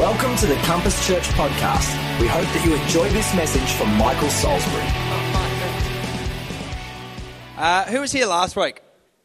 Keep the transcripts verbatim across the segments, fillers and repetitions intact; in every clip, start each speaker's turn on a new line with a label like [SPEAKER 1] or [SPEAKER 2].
[SPEAKER 1] Welcome to the Compass Church podcast. We hope that you enjoy this message from Michael Salisbury.
[SPEAKER 2] Uh, who was here last week?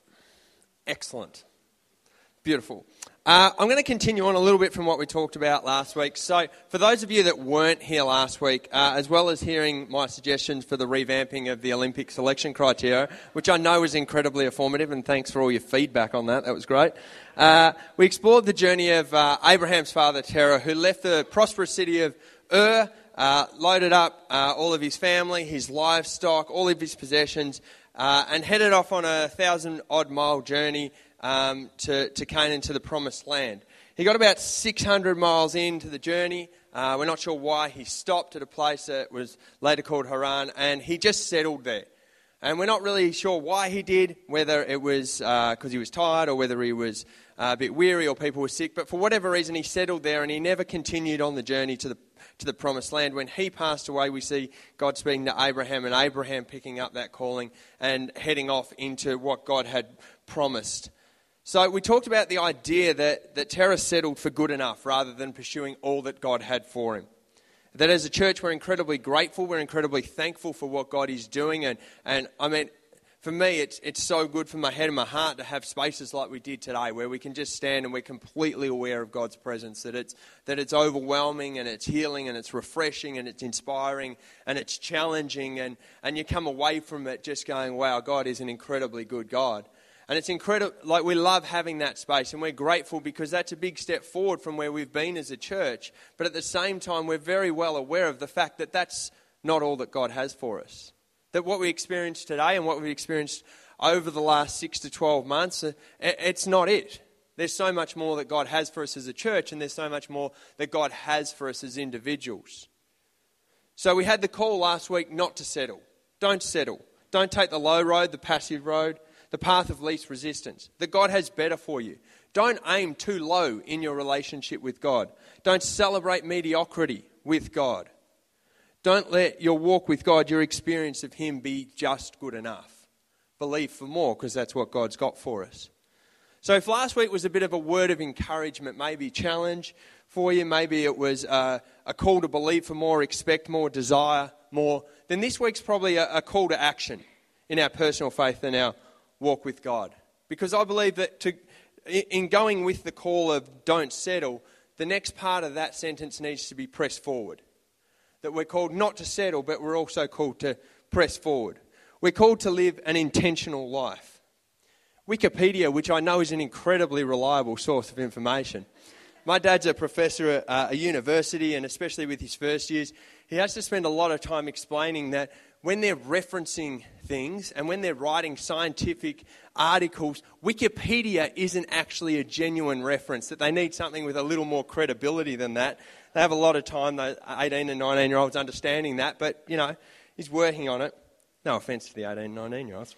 [SPEAKER 2] Excellent. Beautiful. Uh, I'm going to continue on a little bit from what we talked about last week. So for those of you that weren't here last week, uh, as well as hearing my suggestions for the revamping of the Olympic selection criteria, which I know was incredibly informative, and thanks for all your feedback on that, that was great. Uh, we explored the journey of uh, Abraham's father Terah, who left the prosperous city of Ur, uh, loaded up uh, all of his family, his livestock, all of his possessions, uh, and headed off on a thousand odd mile journey Um, to, to Canaan, to the promised land. He got about six hundred miles into the journey. Uh, we're not sure why. He stopped at a place that was later called Haran, and he just settled there. And we're not really sure why he did, whether it was because uh, he was tired or whether he was uh, a bit weary or people were sick. But for whatever reason, he settled there, and he never continued on the journey to the to the promised land. When he passed away, we see God speaking to Abraham, and Abraham picking up that calling and heading off into what God had promised. So we talked about the idea that, that Terah settled for good enough rather than pursuing all that God had for him. That as a church, we're incredibly grateful, we're incredibly thankful for what God is doing. And, and I mean, for me, it's it's so good for my head and my heart to have spaces like we did today, where we can just stand and we're completely aware of God's presence, that it's that it's overwhelming and it's healing and it's refreshing and it's inspiring and it's challenging. And, and you come away from it just going, wow, God is an incredibly good God. And it's incredible, like we love having that space, and we're grateful because that's a big step forward from where we've been as a church. But at the same time, we're very well aware of the fact that that's not all that God has for us. That what we experienced today and what we've experienced over the last six to twelve months, it's not it. There's so much more that God has for us as a church, and there's so much more that God has for us as individuals. So we had the call last week not to settle. Don't settle. Don't take the low road, the passive road, the path of least resistance, that God has better for you. Don't aim too low in your relationship with God. Don't celebrate mediocrity with God. Don't let your walk with God, your experience of Him, be just good enough. Believe for more, because that's what God's got for us. So if last week was a bit of a word of encouragement, maybe challenge for you, maybe it was uh, a call to believe for more, expect more, desire more, then this week's probably a, a call to action in our personal faith and our walk with God. Because I believe that to, in going with the call of don't settle, the next part of that sentence needs to be pressed forward. That we're called not to settle, but we're also called to press forward. We're called to live an intentional life. Wikipedia, which I know is an incredibly reliable source of information. My dad's a professor at uh, a university, and especially with his first years, he has to spend a lot of time explaining that when they're referencing things and when they're writing scientific articles, Wikipedia isn't actually a genuine reference, that they need something with a little more credibility than that. They have a lot of time, those eighteen and nineteen-year-olds, understanding that, but, you know, he's working on it. No offence to the eighteen and nineteen-year-olds.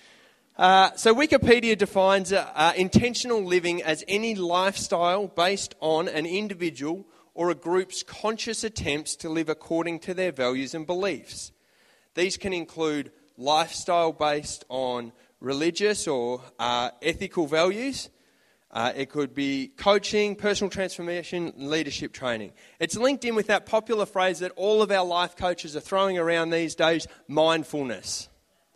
[SPEAKER 2] Uh, so Wikipedia defines uh, uh, intentional living as any lifestyle based on an individual or a group's conscious attempts to live according to their values and beliefs. These can include lifestyle based on religious or uh, ethical values. Uh, it could be coaching, personal transformation, leadership training. It's linked in with that popular phrase that all of our life coaches are throwing around these days, mindfulness.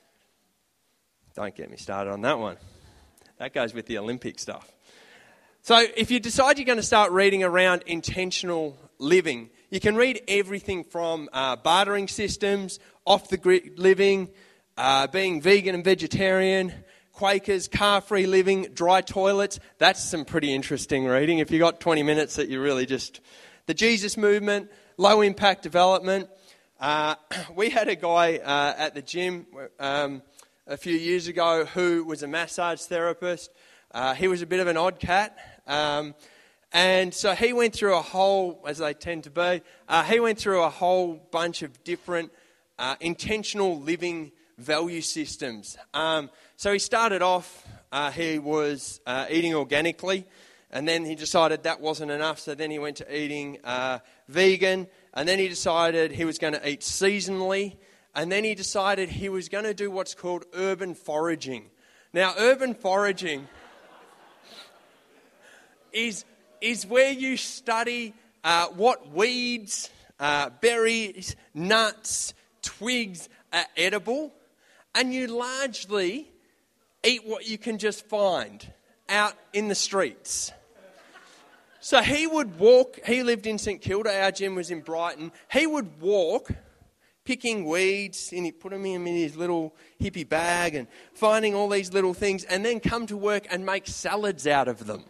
[SPEAKER 2] Don't get me started on that one. That goes with the Olympic stuff. So if you decide you're going to start reading around intentional living, you can read everything from uh, bartering systems, off-the-grid living, uh, being vegan and vegetarian, Quakers, car-free living, dry toilets. That's some pretty interesting reading. If you've got twenty minutes that you really just... The Jesus movement, low-impact development. Uh, we had a guy uh, at the gym um, a few years ago who was a massage therapist. Uh, he was a bit of an odd cat. Um, and so he went through a whole, as they tend to be, uh, he went through a whole bunch of different uh, intentional living value systems. Um, so he started off, uh, he was uh, eating organically, and then he decided that wasn't enough, so then he went to eating uh, vegan, and then he decided he was going to eat seasonally, and then he decided he was going to do what's called urban foraging. Now, urban foraging is is where you study uh, what weeds, uh, berries, nuts, twigs are edible, and you largely eat what you can just find out in the streets. So he would walk, he lived in St Kilda, our gym was in Brighton, he would walk picking weeds, and he'd put them in his little hippie bag and finding all these little things, and then come to work and make salads out of them.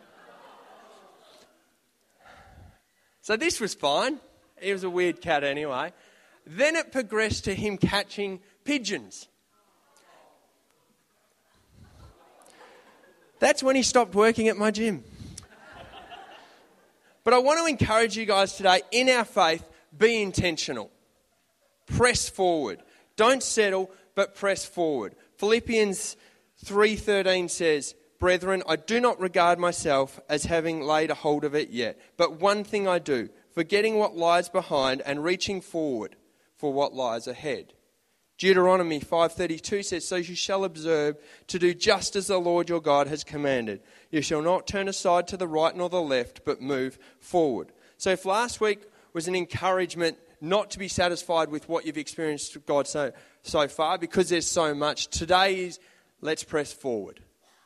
[SPEAKER 2] So this was fine. He was a weird cat anyway. Then it progressed to him catching pigeons. That's when he stopped working at my gym. But I want to encourage you guys today, in our faith, be intentional. Press forward. Don't settle, but press forward. Philippians three thirteen says, "Brethren, I do not regard myself as having laid a hold of it yet, but one thing I do, forgetting what lies behind and reaching forward for what lies ahead." Deuteronomy five thirty-two says, "So you shall observe to do just as the Lord your God has commanded. You shall not turn aside to the right nor the left, but move forward." So if last week was an encouragement not to be satisfied with what you've experienced with God so, so far, because there's so much, today is let's press forward.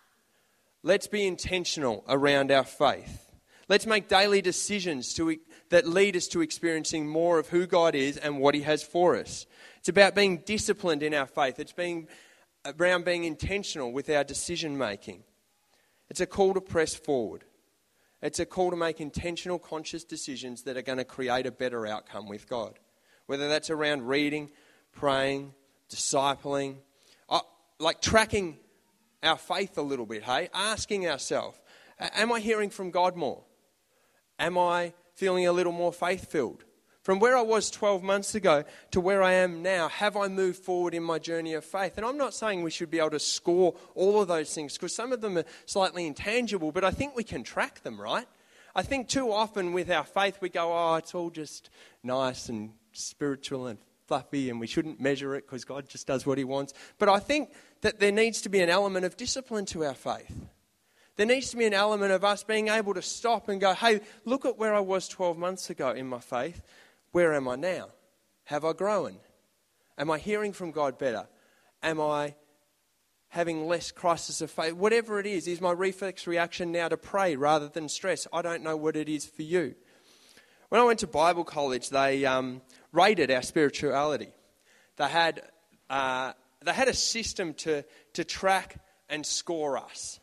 [SPEAKER 2] Let's be intentional around our faith. Let's make daily decisions to, that lead us to experiencing more of who God is and what He has for us. It's about being disciplined in our faith. It's being around being intentional with our decision making. It's a call to press forward. It's a call to make intentional, conscious decisions that are going to create a better outcome with God. Whether that's around reading, praying, discipling, uh, like tracking our faith a little bit, hey? Asking ourselves, am I hearing from God more? Am I feeling a little more faith-filled? From where I was twelve months ago to where I am now, have I moved forward in my journey of faith? And I'm not saying we should be able to score all of those things, because some of them are slightly intangible, but I think we can track them, right? I think too often with our faith we go, oh, it's all just nice and spiritual and fluffy, and we shouldn't measure it because God just does what He wants. But I think that there needs to be an element of discipline to our faith. There needs to be an element of us being able to stop and go, hey, look at where I was twelve months ago in my faith. Where am I now? Have I grown? Am I hearing from God better? Am I having less crisis of faith? Whatever it is, is my reflex reaction now to pray rather than stress? I don't know what it is for you. When I went to Bible college, they um, rated our spirituality. They had uh, they had a system to to track and score us.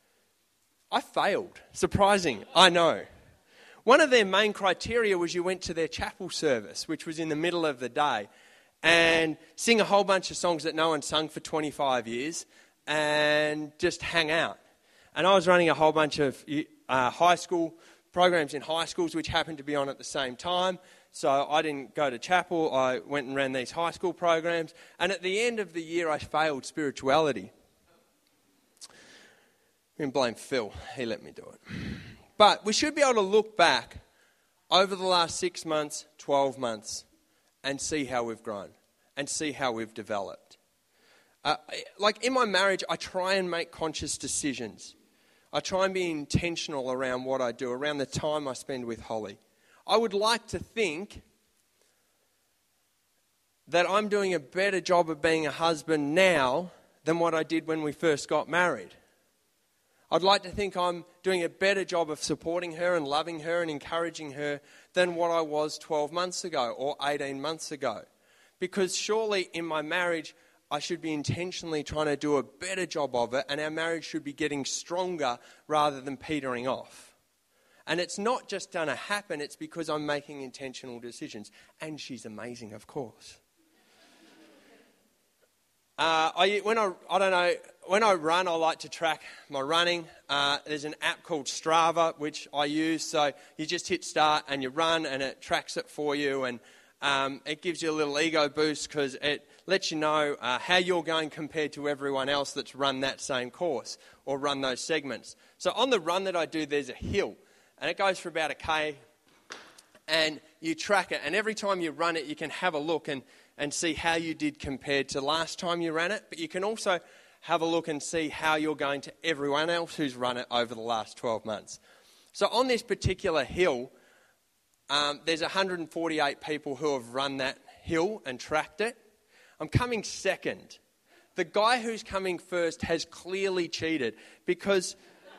[SPEAKER 2] I failed. Surprising, I know. One of their main criteria was you went to their chapel service, which was in the middle of the day, and sing a whole bunch of songs that no one sung for twenty-five years and just hang out. And I was running a whole bunch of uh, high school programs in high schools, which happened to be on at the same time. So I didn't go to chapel. I went and ran these high school programs. And at the end of the year, I failed spirituality. I can blame Phil. He let me do it. But we should be able to look back over the last six months, twelve months, and see how we've grown and see how we've developed. Uh, like in my marriage, I try and make conscious decisions. I try and be intentional around what I do, around the time I spend with Holly. I would like to think that I'm doing a better job of being a husband now than what I did when we first got married. I'd like to think I'm doing a better job of supporting her and loving her and encouraging her than what I was twelve months ago or eighteen months ago. Because surely in my marriage, I should be intentionally trying to do a better job of it, and our marriage should be getting stronger rather than petering off. And it's not just going to happen, it's because I'm making intentional decisions. And she's amazing, of course. Uh, I, when I, I don't know, when I run, I like to track my running. Uh, there's an app called Strava, which I use. So you just hit start and you run and it tracks it for you. And um, it gives you a little ego boost because it lets you know uh, how you're going compared to everyone else that's run that same course or run those segments. So on the run that I do, there's a hill. And it goes for about a K. And you track it. And every time you run it, you can have a look and and see how you did compared to last time you ran it. But you can also have a look and see how you're going to everyone else who's run it over the last twelve months. So on this particular hill, Um, there's one hundred forty-eight people who have run that hill and tracked it. I'm coming second. The guy who's coming first has clearly cheated because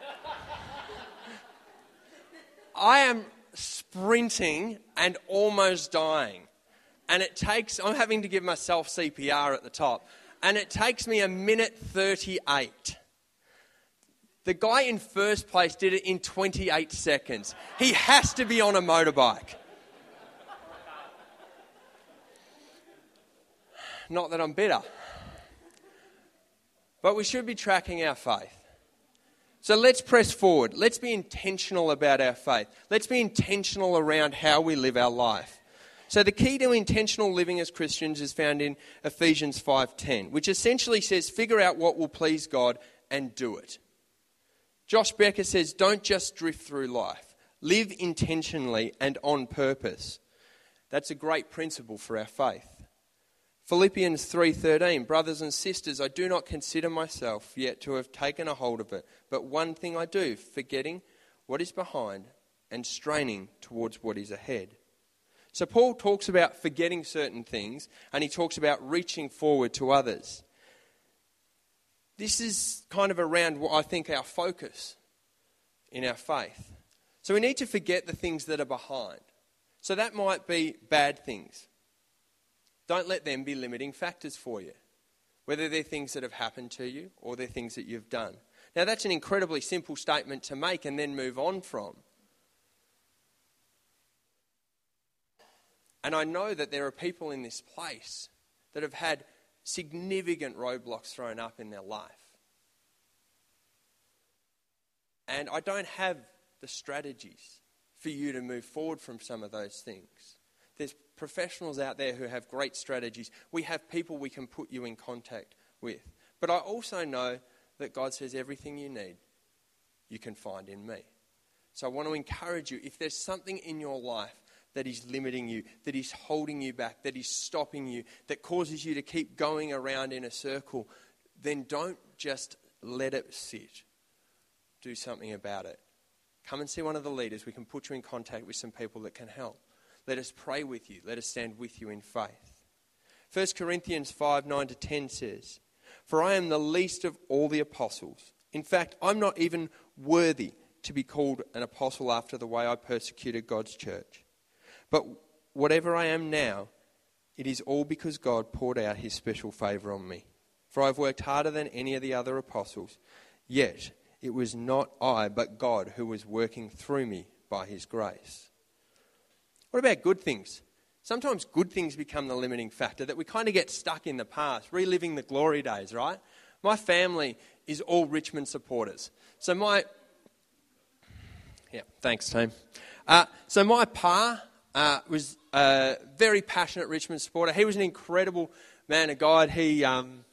[SPEAKER 2] I am sprinting and almost dying. And it takes, I'm having to give myself C P R at the top. And it takes me a minute thirty-eight. The guy in first place did it in twenty-eight seconds. He has to be on a motorbike. Not that I'm bitter. But we should be tracking our faith. So let's press forward. Let's be intentional about our faith. Let's be intentional around how we live our life. So the key to intentional living as Christians is found in Ephesians five ten, which essentially says, figure out what will please God and do it. Josh Becker says, don't just drift through life. Live intentionally and on purpose. That's a great principle for our faith. Philippians three thirteen, brothers and sisters, I do not consider myself yet to have taken a hold of it, but one thing I do, forgetting what is behind and straining towards what is ahead. So Paul talks about forgetting certain things, and he talks about reaching forward to others. This is kind of around what I think our focus in our faith. So we need to forget the things that are behind. So that might be bad things. Don't let them be limiting factors for you, whether they're things that have happened to you or they're things that you've done. Now that's an incredibly simple statement to make and then move on from. And I know that there are people in this place that have had significant roadblocks thrown up in their life. And I don't have the strategies for you to move forward from some of those things. There's professionals out there who have great strategies. We have people we can put you in contact with. But I also know that God says everything you need, you can find in me. So I want to encourage you, if there's something in your life that is limiting you, that is holding you back, that is stopping you, that causes you to keep going around in a circle, then don't just let it sit. Do something about it. Come and see one of the leaders. We can put you in contact with some people that can help. Let us pray with you. Let us stand with you in faith. First Corinthians five, nine to ten says, for I am the least of all the apostles. In fact, I'm not even worthy to be called an apostle after the way I persecuted God's church. But whatever I am now, it is all because God poured out his special favour on me. For I've worked harder than any of the other apostles, yet it was not I, but God who was working through me by his grace. What about good things? Sometimes good things become the limiting factor, that we kind of get stuck in the past, reliving the glory days, right? My family is all Richmond supporters. So my... Yeah, thanks, team. Uh, so my pa... Uh, was a very passionate Richmond supporter. He was an incredible man of God. He, um,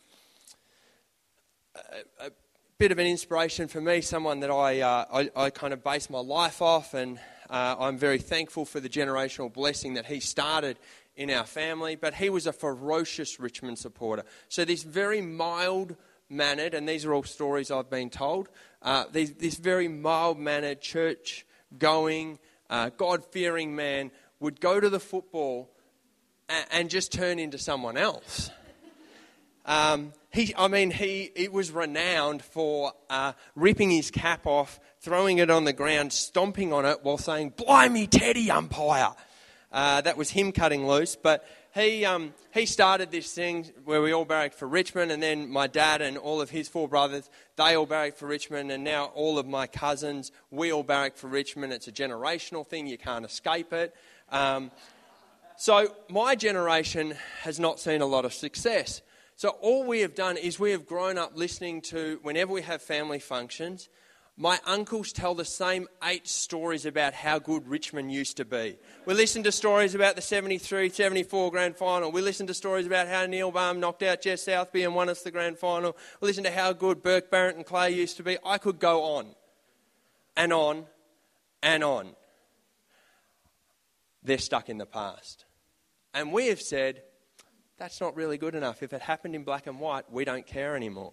[SPEAKER 2] a, a bit of an inspiration for me, someone that I, uh, I, I kind of base my life off, and uh, I'm very thankful for the generational blessing that he started in our family. But he was a ferocious Richmond supporter. So this very mild-mannered, and these are all stories I've been told, uh, these, this very mild-mannered, church-going, uh, God-fearing man would go to the football and, and just turn into someone else. Um, he, I mean, he, he was renowned for uh, ripping his cap off, throwing it on the ground, stomping on it while saying, "Blimey, Teddy, umpire." Uh, that was him cutting loose. But he um, he started this thing where we all barracked for Richmond, and then my dad and all of his four brothers, they all barracked for Richmond, and now all of my cousins, we all barrack for Richmond. It's a generational thing. You can't escape it. Um, so my generation has not seen a lot of success. So all we have done is we have grown up listening to, whenever we have family functions, my uncles tell the same eight stories about how good Richmond used to be. We listen to stories about the seventy-three seventy-four grand final. We listen to stories about how Neil Baum knocked out Jess Southby and won us the grand final. We listen to how good Burke, Barrett and Clay used to be. I could go on and on and on. They're stuck in the past. And we have said, that's not really good enough. If it happened in black and white, we don't care anymore.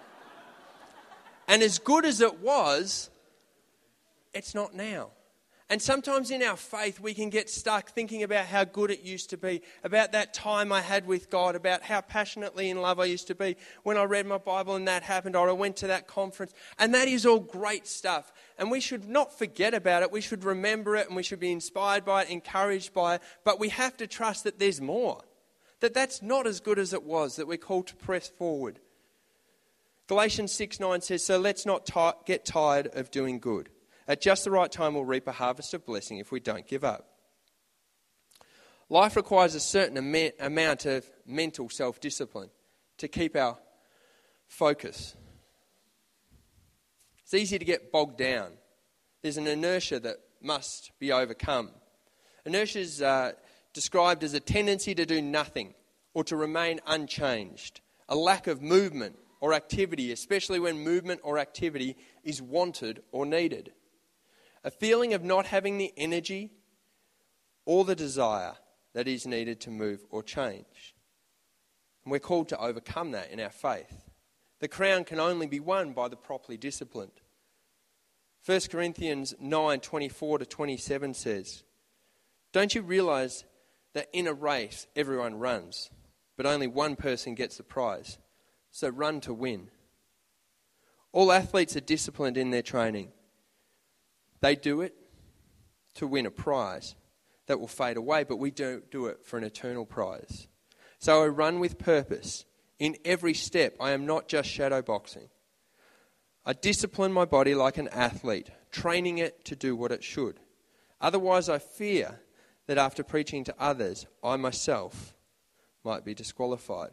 [SPEAKER 2] And as good as it was, it's not now. And sometimes in our faith, we can get stuck thinking about how good it used to be, about that time I had with God, about how passionately in love I used to be when I read my Bible and that happened, or I went to that conference. And that is all great stuff. And we should not forget about it. We should remember it, and we should be inspired by it, encouraged by it. But we have to trust that there's more, that that's not as good as it was, that we're called to press forward. Galatians six nine says, so let's not t- get tired of doing good. At just the right time, we'll reap a harvest of blessing if we don't give up. Life requires a certain am- amount of mental self-discipline to keep our focus. It's easy to get bogged down. There's an inertia that must be overcome. Inertia is uh, described as a tendency to do nothing or to remain unchanged, a lack of movement or activity, especially when movement or activity is wanted or needed. A feeling of not having the energy or the desire that is needed to move or change. And we're called to overcome that in our faith. The crown can only be won by the properly disciplined. First Corinthians nine twenty-four to twenty-seven says, don't you realise that in a race everyone runs, but only one person gets the prize? So run to win. All athletes are disciplined in their training. They do it to win a prize that will fade away, but we don't do it for an eternal prize. So I run with purpose. In every step, I am not just shadow boxing. I discipline my body like an athlete, training it to do what it should. Otherwise, I fear that after preaching to others, I myself might be disqualified.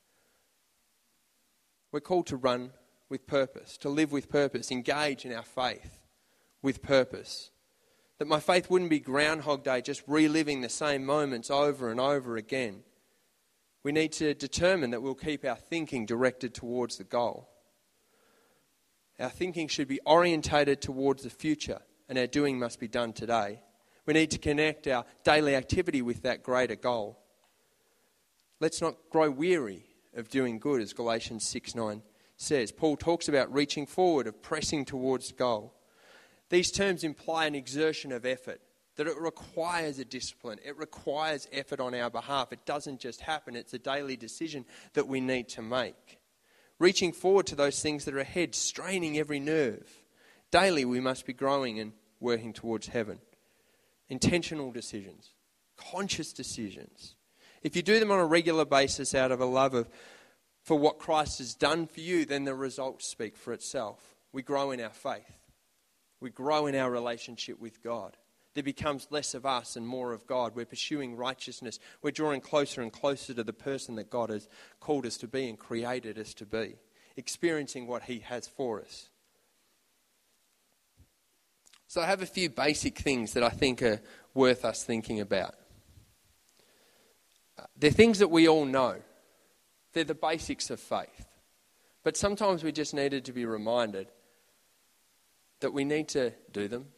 [SPEAKER 2] We're called to run with purpose, to live with purpose, engage in our faith with purpose. That my faith wouldn't be Groundhog Day, just reliving the same moments over and over again. We need to determine that we'll keep our thinking directed towards the goal. Our thinking should be orientated towards the future, and our doing must be done today. We need to connect our daily activity with that greater goal. Let's not grow weary of doing good, as Galatians six nine says. Paul talks about reaching forward, of pressing towards the goal. These terms imply an exertion of effort, that it requires a discipline. It requires effort on our behalf. It doesn't just happen. It's a daily decision that we need to make. Reaching forward to those things that are ahead, straining every nerve. Daily we must be growing and working towards heaven. Intentional decisions, conscious decisions. If you do them on a regular basis out of a love of, for what Christ has done for you, then the results speak for itself. We grow in our faith. We grow in our relationship with God. There becomes less of us and more of God. We're pursuing righteousness. We're drawing closer and closer to the person that God has called us to be and created us to be, experiencing what He has for us. So I have a few basic things that I think are worth us thinking about. They're things that we all know. They're the basics of faith. But sometimes we just needed to be reminded that we need to do them.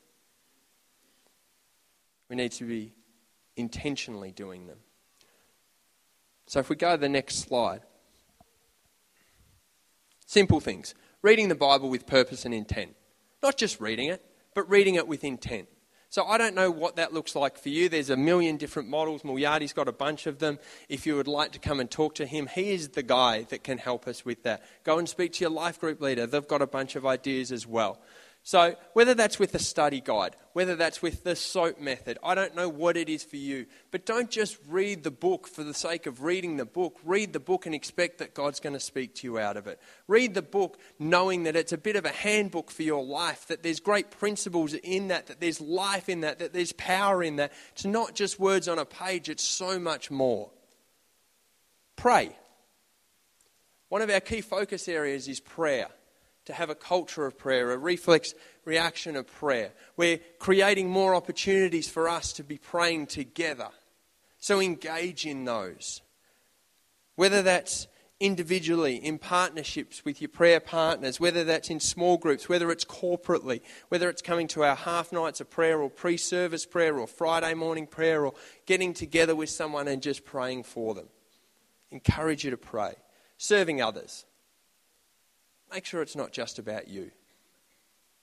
[SPEAKER 2] We need to be intentionally doing them. So if we go to the next slide. Simple things. Reading the Bible with purpose and intent. Not just reading it, but reading it with intent. So I don't know what that looks like for you. There's a million different models. Mulyadi's got a bunch of them. If you would like to come and talk to him, he is the guy that can help us with that. Go and speak to your life group leader. They've got a bunch of ideas as well. So whether that's with the study guide, whether that's with the SOAP method, I don't know what it is for you. But don't just read the book for the sake of reading the book. Read the book and expect that God's going to speak to you out of it. Read the book knowing that it's a bit of a handbook for your life, that there's great principles in that, that there's life in that, that there's power in that. It's not just words on a page, it's so much more. Pray. One of our key focus areas is prayer. To have a culture of prayer, a reflex reaction of prayer. We're creating more opportunities for us to be praying together. So engage in those. Whether that's individually, in partnerships with your prayer partners, whether that's in small groups, whether it's corporately, whether it's coming to our half nights of prayer or pre-service prayer or Friday morning prayer or getting together with someone and just praying for them. Encourage you to pray. Serving others. Make sure it's not just about you.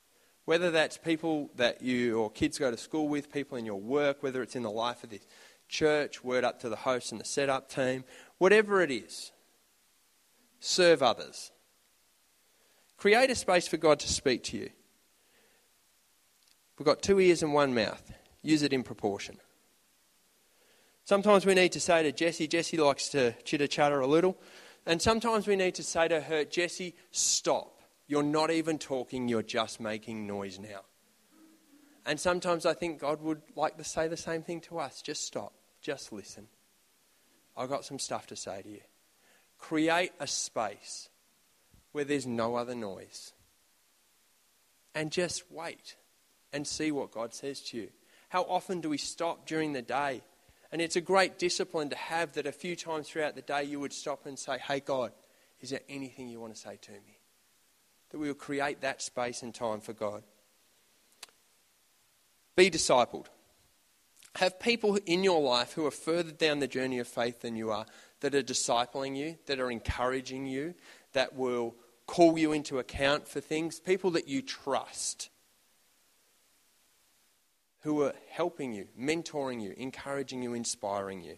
[SPEAKER 2] Whether that's people that you or kids go to school with, people in your work, whether it's in the life of this church, word up to the host and the setup team, whatever it is, serve others. Create a space for God to speak to you. We've got two ears and one mouth. Use it in proportion. Sometimes we need to say to Jessie, Jessie likes to chitter-chatter a little, and sometimes we need to say to her, Jessie, stop. You're not even talking, you're just making noise now. And sometimes I think God would like to say the same thing to us. Just stop. Just listen. I've got some stuff to say to you. Create a space where there's no other noise. And just wait and see what God says to you. How often do we stop during the day? And it's a great discipline to have that a few times throughout the day you would stop and say, hey God, is there anything you want to say to me? That we will create that space and time for God. Be discipled. Have people in your life who are further down the journey of faith than you are, that are discipling you, that are encouraging you, that will call you into account for things. People that you trust, who are helping you, mentoring you, encouraging you, inspiring you.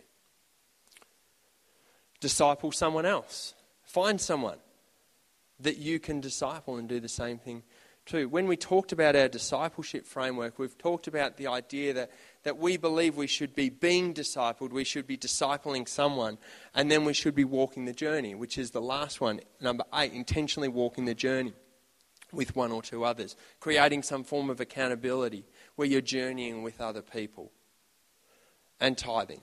[SPEAKER 2] Disciple someone else. Find someone that you can disciple and do the same thing too. When we talked about our discipleship framework, we've talked about the idea that, that we believe we should be being discipled, we should be discipling someone, and then we should be walking the journey, which is the last one, number eight, intentionally walking the journey with one or two others, creating some form of accountability where you're journeying with other people, and tithing.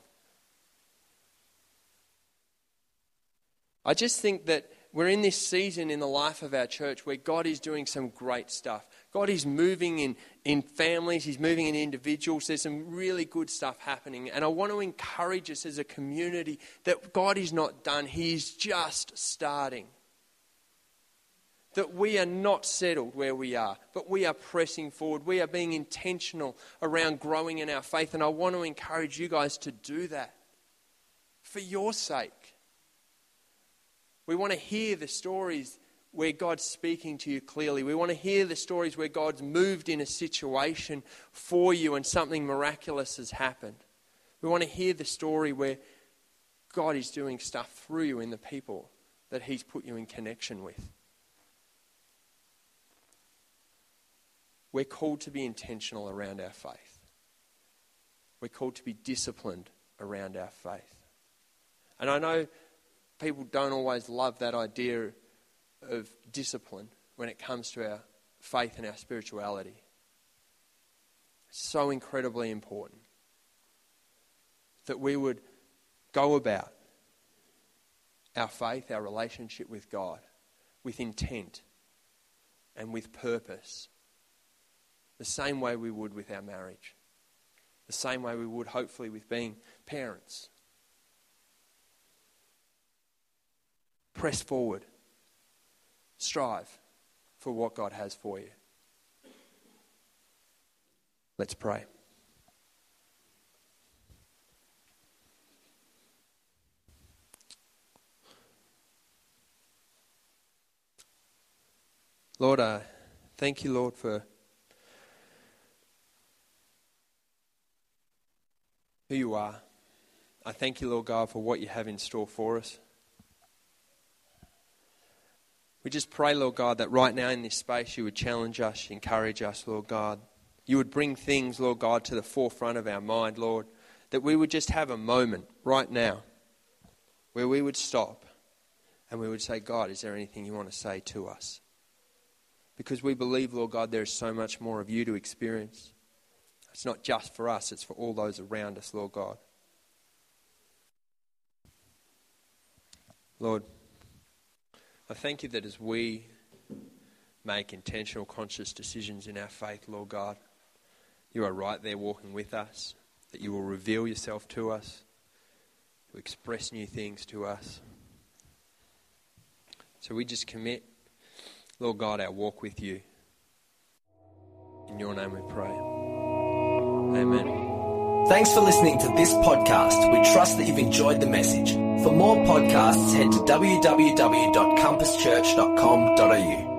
[SPEAKER 2] I just think that we're in this season in the life of our church where God is doing some great stuff. God is moving in, in families, He's moving in individuals. There's some really good stuff happening. And I want to encourage us as a community that God is not done. He's just starting. That we are not settled where we are, but we are pressing forward. We are being intentional around growing in our faith. And I want to encourage you guys to do that for your sake. We want to hear the stories where God's speaking to you clearly. We want to hear the stories where God's moved in a situation for you and something miraculous has happened. We want to hear the story where God is doing stuff through you in the people that He's put you in connection with. We're called to be intentional around our faith. We're called to be disciplined around our faith. And I know people don't always love that idea of discipline when it comes to our faith and our spirituality. It's so incredibly important that we would go about our faith, our relationship with God, with intent and with purpose, the same way we would with our marriage, the same way we would hopefully with being parents. Press forward. Strive for what God has for you. Let's pray. Lord, I thank you, Lord, for who you are. I thank you, Lord God, for what you have in store for us. We just pray, Lord God, that right now in this space you would challenge us, encourage us, Lord God. You would bring things, Lord God, to the forefront of our mind, Lord, that we would just have a moment right now where we would stop and we would say, God, is there anything you want to say to us? Because we believe, Lord God, there is so much more of you to experience. It's not just for us, it's for all those around us, Lord God. Lord, I thank you that as we make intentional, conscious decisions in our faith, Lord God, you are right there walking with us, that you will reveal yourself to us, to express new things to us. So we just commit, Lord God, our walk with you. In your name we pray. Amen.
[SPEAKER 1] Thanks for listening to this podcast. We trust that you've enjoyed the message. For more podcasts, head to w w w dot compass church dot com dot a u.